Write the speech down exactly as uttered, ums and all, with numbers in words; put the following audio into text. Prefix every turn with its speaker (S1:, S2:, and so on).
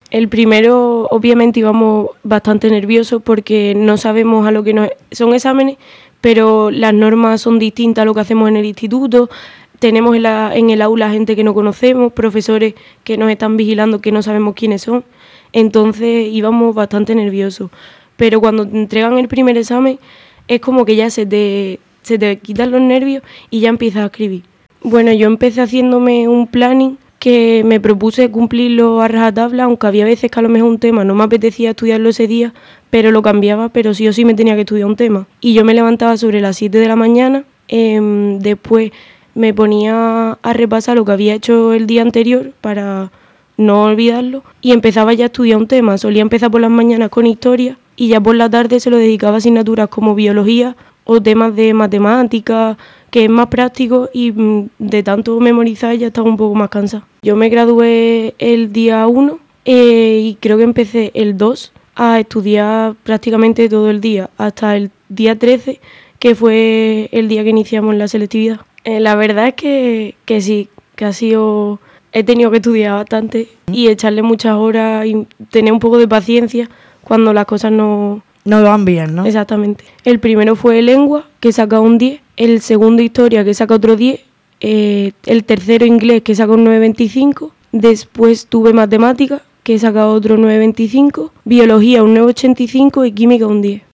S1: El primero, obviamente, íbamos bastante nerviosos porque no sabemos a lo que nos... Son exámenes, pero las normas son distintas a lo que hacemos en el instituto. Tenemos en, la, en el aula gente que no conocemos, profesores que nos están vigilando que no sabemos quiénes son. Entonces íbamos bastante nerviosos. Pero cuando te entregan el primer examen es como que ya se te, se te quitan los nervios y ya empiezas a escribir. Bueno, yo empecé haciéndome un planning que me propuse cumplirlo a rajatabla, aunque había veces que a lo mejor un tema no me apetecía estudiarlo ese día, pero lo cambiaba, pero sí o sí me tenía que estudiar un tema. Y yo me levantaba sobre las siete de la mañana, eh, después me ponía a repasar lo que había hecho el día anterior para no olvidarlo y empezaba ya a estudiar un tema. Solía empezar por las mañanas con historia y ya por la tarde se lo dedicaba a asignaturas como biología o temas de matemáticas, que es más práctico y de tanto memorizar ya estaba un poco más cansada. Yo me gradué el día uno eh, y creo que empecé el dos a estudiar prácticamente todo el día, hasta el día trece, que fue el día que iniciamos la selectividad. Eh, la verdad es que, que sí, que ha sido... He tenido que estudiar bastante y echarle muchas horas y tener un poco de paciencia cuando las cosas no...
S2: No van bien, ¿no?
S1: Exactamente. El primero fue lengua, que saca un diez. El segundo historia, que saca otro diez. Eh, el tercero inglés, que saca un nueve veinticinco. Después tuve matemáticas, que saca otro nueve veinticinco. Biología un nueve ochenta y cinco y química un diez.